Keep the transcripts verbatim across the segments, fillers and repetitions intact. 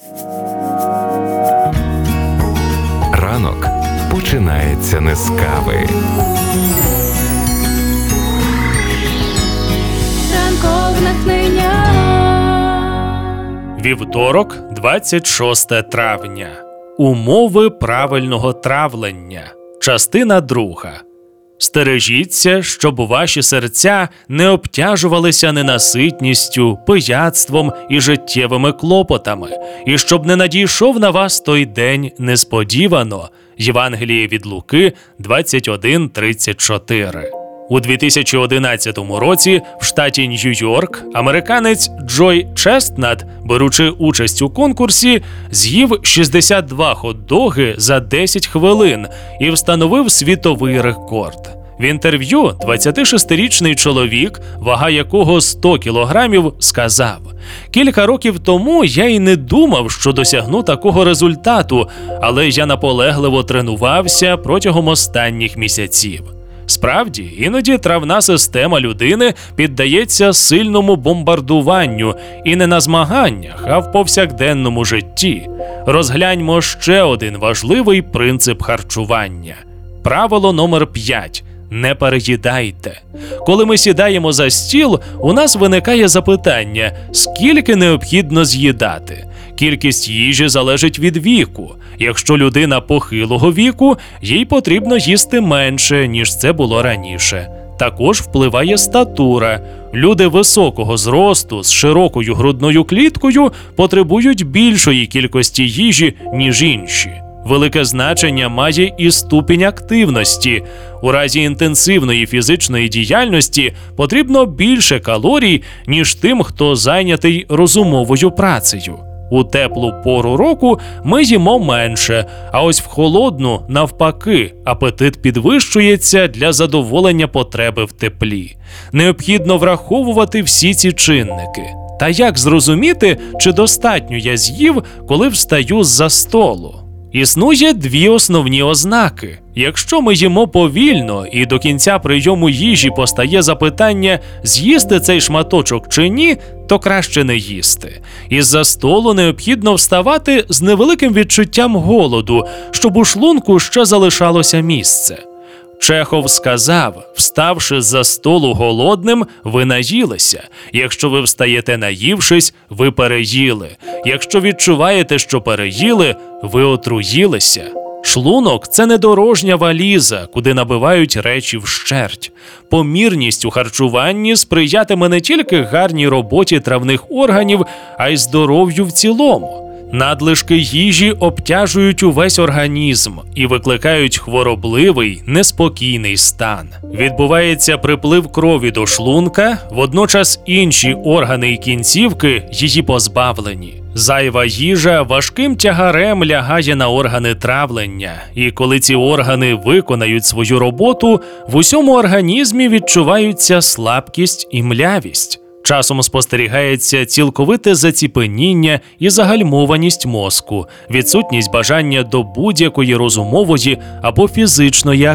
Ранок починається не з кави. Ранкове натхнення. Вівторок, двадцять шосте травня. Умови правильного травлення. Частина друга. Стережіться, щоб ваші серця не обтяжувалися ненаситністю, пияцтвом і життєвими клопотами, і щоб не надійшов на вас той день несподівано. Євангеліє від Луки двадцять один тридцять чотири. У дві тисячі одинадцятому році в штаті Нью-Йорк американець Джой Честнат, беручи участь у конкурсі, з'їв шістдесят два хот-доги за десять хвилин і встановив світовий рекорд. В інтерв'ю двадцятишестирічний чоловік, вага якого сто кілограмів, сказав: «Кілька років тому я й не думав, що досягну такого результату, але я наполегливо тренувався протягом останніх місяців». Справді, іноді травна система людини піддається сильному бомбардуванню і не на змаганнях, а в повсякденному житті. Розгляньмо ще один важливий принцип харчування. Правило номер п'ять. Не переїдайте. Коли ми сідаємо за стіл, у нас виникає запитання, скільки необхідно з'їдати. Кількість їжі залежить від віку. Якщо людина похилого віку, їй потрібно їсти менше, ніж це було раніше. Також впливає статура. Люди високого зросту з широкою грудною кліткою потребують більшої кількості їжі, ніж інші. Велике значення має і ступінь активності. У разі інтенсивної фізичної діяльності потрібно більше калорій, ніж тим, хто зайнятий розумовою працею. У теплу пору року ми їмо менше, а ось в холодну, навпаки, апетит підвищується для задоволення потреби в теплі. Необхідно враховувати всі ці чинники. Та як зрозуміти, чи достатньо я з'їв, коли встаю з-за столу? Існує дві основні ознаки. Якщо ми їмо повільно і до кінця прийому їжі постає запитання, з'їсти цей шматочок чи ні, то краще не їсти. Із-за столу необхідно вставати з невеликим відчуттям голоду, щоб у шлунку ще залишалося місце. Чехов сказав: «Вставши з-за столу голодним, ви наїлися. Якщо ви встаєте наївшись, ви переїли. Якщо відчуваєте, що переїли, ви отруїлися». Шлунок – це не дорожня валіза, куди набивають речі вщерть. Помірність у харчуванні сприятиме не тільки гарній роботі травних органів, а й здоров'ю в цілому. Надлишки їжі обтяжують увесь організм і викликають хворобливий, неспокійний стан. Відбувається приплив крові до шлунка, водночас інші органи і кінцівки її позбавлені. Зайва їжа важким тягарем лягає на органи травлення, і коли ці органи виконають свою роботу, в усьому організмі відчуваються слабкість і млявість. Часом спостерігається цілковите заціпеніння і загальмованість мозку, відсутність бажання до будь-якої розумової або фізичної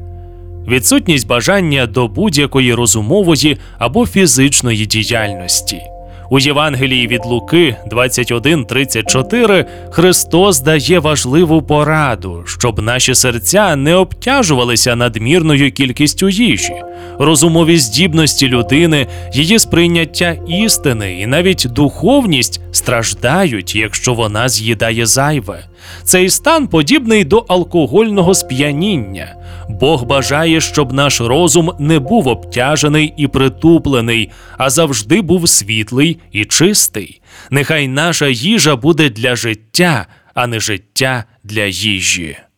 відсутність бажання до будь-якої розумової або фізичної діяльності. У Євангелії від Луки двадцять один тридцять чотири Христос дає важливу пораду, щоб наші серця не обтяжувалися надмірною кількістю їжі. Розумові здібності людини, її сприйняття істини і навіть духовність страждають, якщо вона з'їдає зайве. Цей стан подібний до алкогольного сп'яніння. Бог бажає, щоб наш розум не був обтяжений і притуплений, а завжди був світлий і чистий. Нехай наша їжа буде для життя, а не життя для їжі.